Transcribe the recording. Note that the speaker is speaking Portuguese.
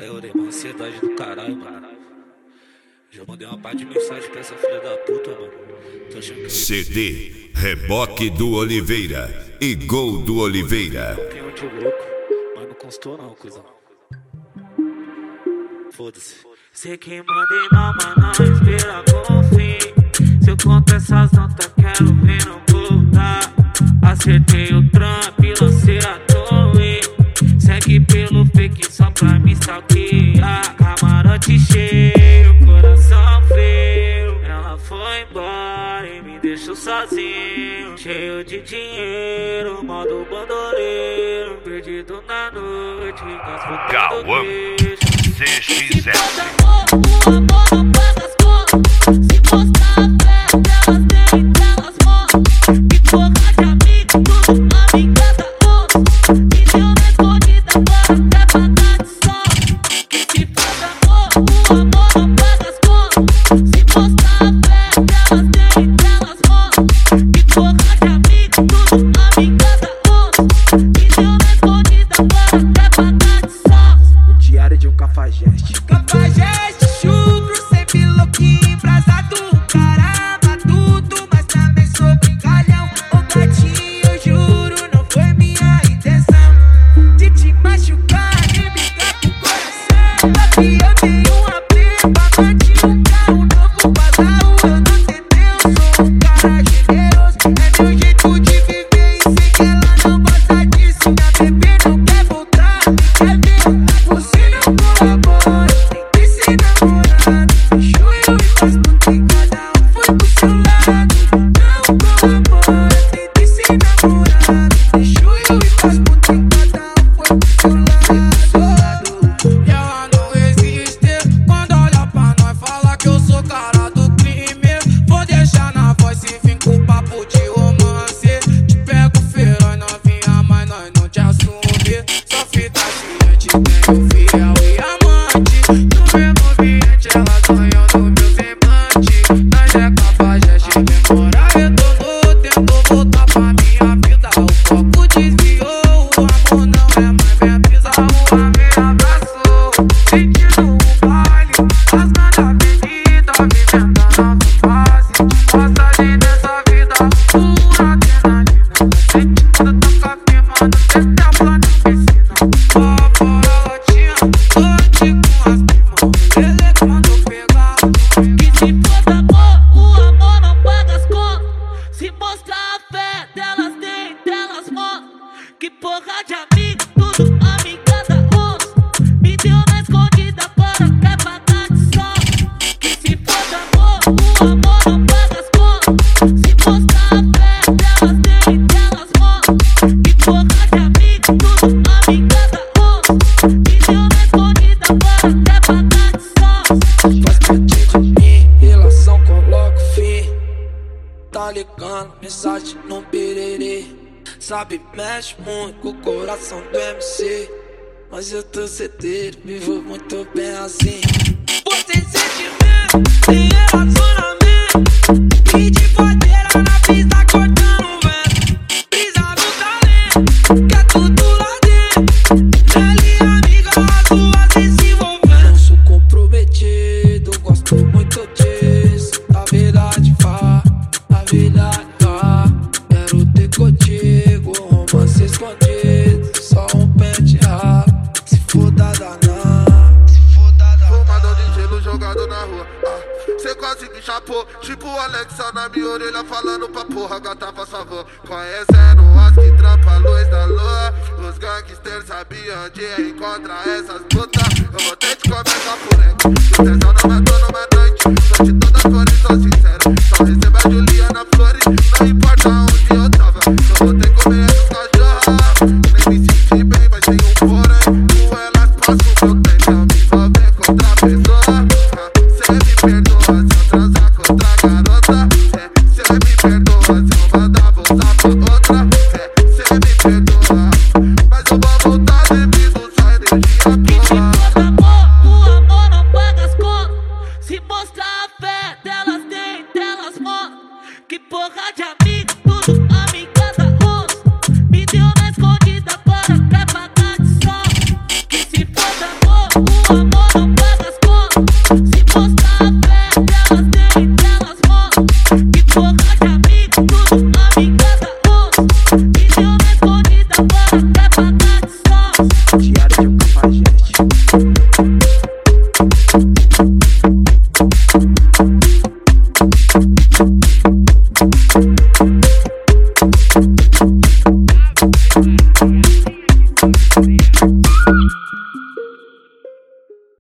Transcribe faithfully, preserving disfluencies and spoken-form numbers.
Cara, eu orei uma ansiedade do caralho, mano. Já mandei uma parte de mensagem pra essa filha da puta, mano. Tô achando que... C D, Reboque do Oliveira e Gol do Oliveira. Campeão de louco, mas não constou não, cuzão. Foda-se. Sei que mandei mal, mas não espera com fim. Se eu conto essas notas, quero ver não voltar. Acertei o trampo e lancei a torre. Segue pelo fake só pra me stalkear. Camarote cheio, coração frio. Ela foi embora e me deixou sozinho, cheio de dinheiro, modo bandoleiro. Perdido na noite, casco todo beijo. C X S. O amor não paga as contas. Se mostrar a fé delas, nem delas mostram. Que porra de amigo, tudo amiga da outra. Me deu na escondida, agora quer pagar de sol. Que se faz amor, o amor não paga as contas. Se mostrar a fé delas, nem delas mostram. Que porra de amigo, tudo amiga da outra. Me deu na escondida, agora quer pagar de sol. O diário de um cafajeste. Cafajeste, churro, sempre louquinho, embrasado, caramba, tudo, mas também sou brincalhão. Ô gatinho, eu juro, não foi minha intenção de te machucar, nem brincar com o coração. Papi, eu tenho uma prima, bati um carro novo, bazarro, eu não entendeu, sou um cara generoso. É meu jeito de viver e sei que ela não gosta disso. Minha bebê não quer voltar, quer ver, você não colabora. Que porra de amigo, tudo amiga da outra. Me deu na escondida, agora quer pagar de sol. Que se foda amor, o amor não paga as contas. Se mostrar a fé delas, nem delas mostram. Que porra de amigo, tudo amiga da outra. Me deu na escondida, agora quer pagar de sol. Faz parte de mim, relação coloca o fim. Tá ligando, mensagem no biriri. Sabe, mexe muito com o coração do M C. Mas eu tô certeiro, vivo muito bem assim. Você sentimento, sem relacionamento. E de bandeira na pista cortando o vento. Brisa no talento, quer tudo lá dentro. Ela e amiga, as duas se envolvendo. Não sou comprometido, gosto muito disso. A verdade vá, a verdade vá. Quero ter contigo, romance escondido. Só um pente rápido, se foda danar. Fumador de gelo jogado na rua, ah. Cê quase me chapou, tipo o Alexa na minha orelha falando pra porra. Gata, faz favor, conhecendo as que trampa a luz da lua. Os gangsters sabiam onde encontrar essas putas. Eu vou ter de começar por dentro, o tesão não vai